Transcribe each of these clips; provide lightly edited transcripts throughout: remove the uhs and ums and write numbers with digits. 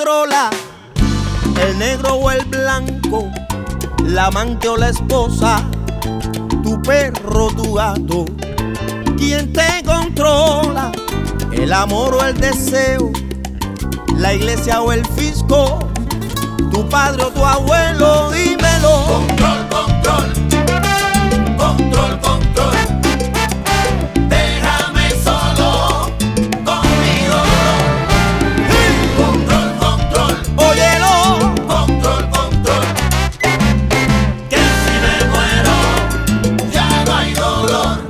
controla? ¿El negro o el blanco? ¿La amante o la esposa? ¿Tu perro o tu gato? ¿Quién te controla? ¿El amor o el deseo? ¿La iglesia o el fisco? ¿Tu padre o tu abuelo? Dímelo. Control, control. Control, control. Déjame solo con mi dolor. Control, control. Óyelo. Control, control. Que si me muero ya no hay dolor.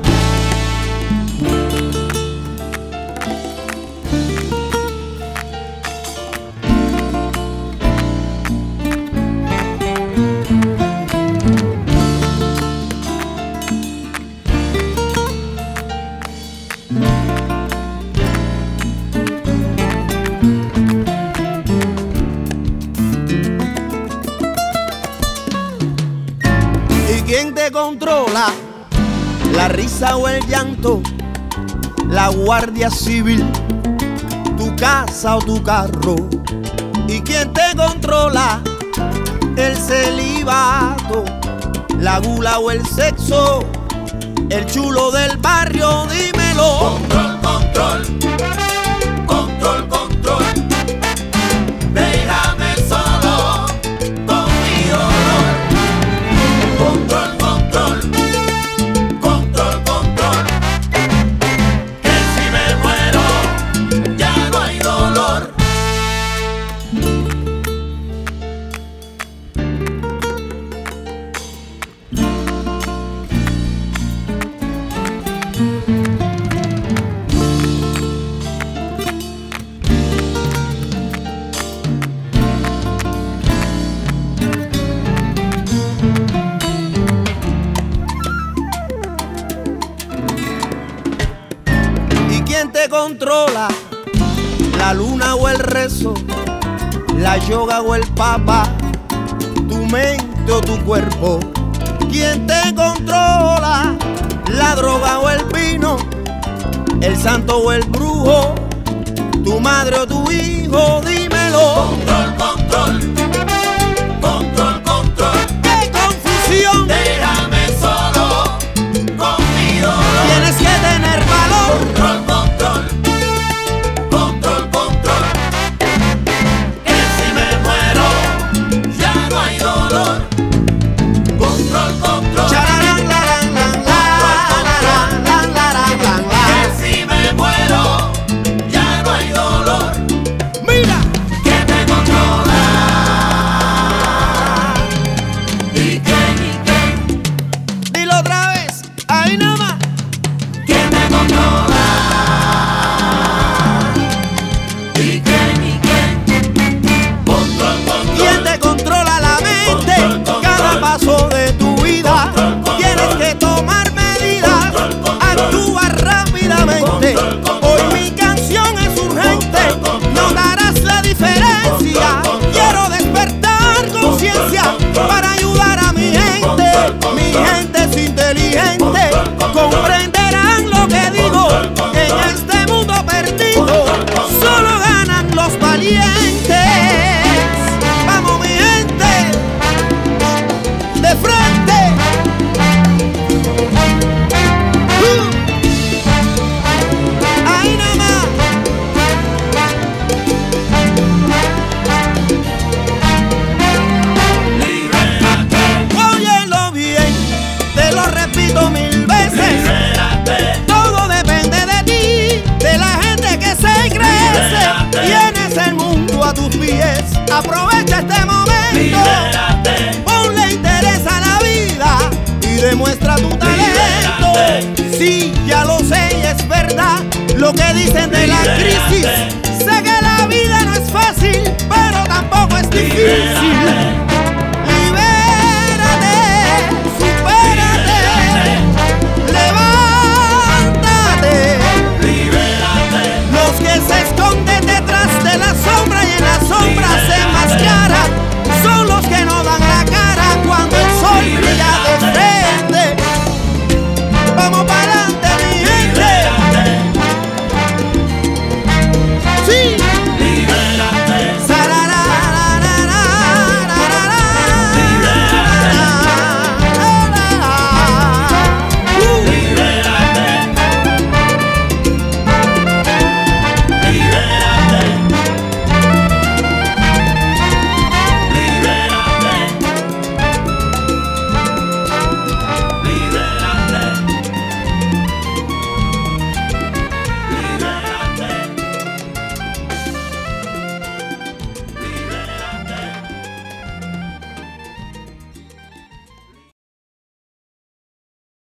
¿Quién te controla? ¿La risa o el llanto? ¿La guardia civil? ¿Tu casa o tu carro? ¿Y quién te controla? ¿El celibato? ¿La gula o el sexo? ¿El chulo del barrio? Dímelo. Control, control. Control, control. Déjame solo con mi dolor. Control, control. Control, control. Que si me muero ya no hay dolor. ¿Quién te controla? ¿La luna o el rezo? ¿La yoga o el papa? ¿Tu mente o tu cuerpo? ¿Quién te controla? ¿La droga o el vino? ¿El santo o el brujo? ¿Tu madre o tu hijo? Dímelo. Control, control. Control, control. ¡Qué confusión! Déjame solo con mi dolor. Tienes que tener valor. Control, control. Control, control. Que si me muero ya no hay dolor. Control, control. Chararán, larán, lan, larán, lan, larán, lan, lan. Que si me muero ya no hay dolor. ¡Mira! Que me controla. ¿Y quién? Dilo otra vez. Ahí nada más. Que me controla. ¿Y quién? Control, control. ¿Quién te controla la mente? Control, control. Cada paso de tu vida. Control, control. Tienes que tomar medidas. Control, control. Actúa rápidamente. Control, control. Hoy mi canción es urgente. Control, control. Notarás la diferencia. Control, control. Quiero despertar conciencia control. para ayudar a mi gente. Control, control. Mi gente es inteligente. Control, control. Comprenderán lo que digo. Control, control. En este mundo perdido Control, control. solo ganan los valientes. Vamos mi gente, de frente. Ahí nada más. Libérate, Óyelo bien, te lo repito 1000 veces. libérate. Todo depende de ti, de la gente que se crece. Libérate. Tienes el mundo a tus pies. Aprovecha este momento. Libérate. Ponle interés a la vida y demuestra tu talento. Libérate. Sí, ya lo sé y es verdad lo que dicen de la crisis. Libérate. Sé que la vida no es fácil, pero tampoco es difícil. Libérate.